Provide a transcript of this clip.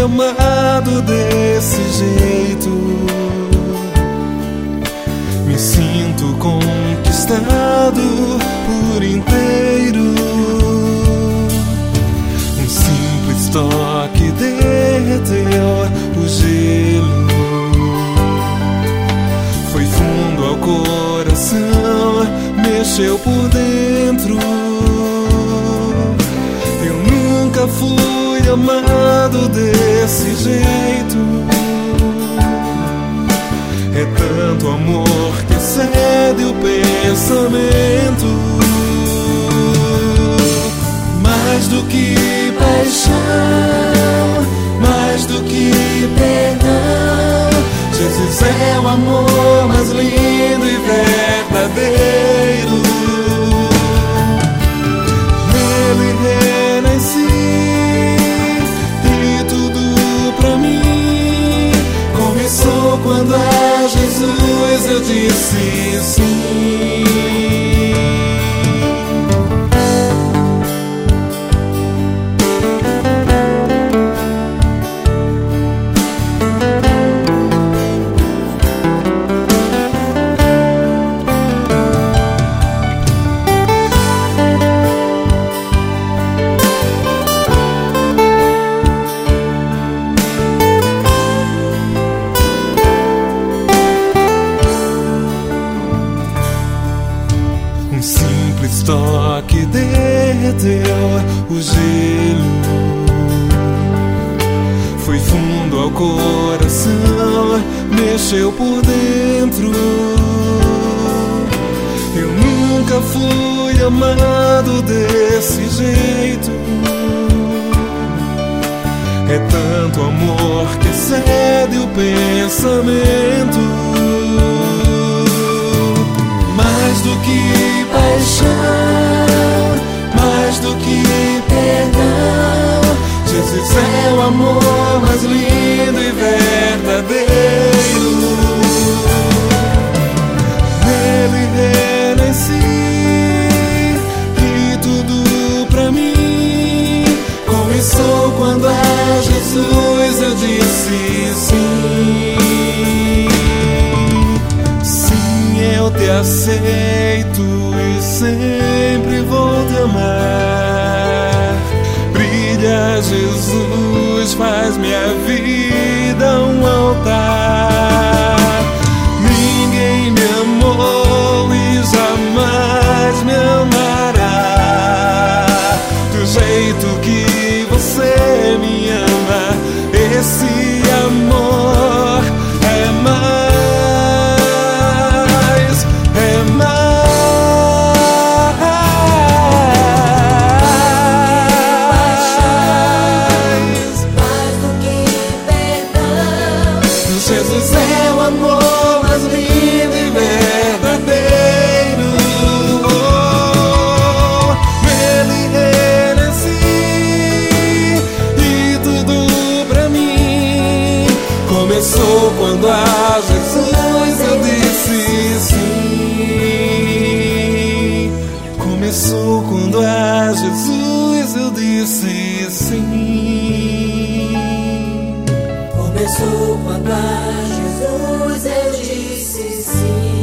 amado desse jeito. Me sinto conquistado por inteiro. Um simples toque derreteu o gelo. Foi fundo ao coração, mexeu por dentro. Eu nunca fui amado desse jeito. É tanto amor que excede o pensamento. Mais do que paixão, mais do que perdão, Jesus é o amor mais lindo e verdadeiro. Nele renasci e tudo pra mim começou quando a Jesus eu disse sim. Um simples toque derreteu o gelo. Foi fundo ao coração, mexeu por dentro. Eu nunca fui amado desse jeito. É tanto amor que excede o pensamento. Mais do que paixão, mais do que perdão, Jesus é o amor mais lindo e verdadeiro. Nele renasci e tudo pra mim começou quando a Jesus eu disse sim. Eu te aceito e sempre vou te amar. Brilha, Jesus, faz minha vida um altar. Ninguém me amou e jamais me amará do jeito que você me ama. Esse amor é mais. Jesus é o amor mais lindo e verdadeiro. Nele renasci e tudo pra mim começou quando a Jesus eu disse sim. Começou quando a Jesus eu disse sim. Começou quando a Jesus eu disse sim.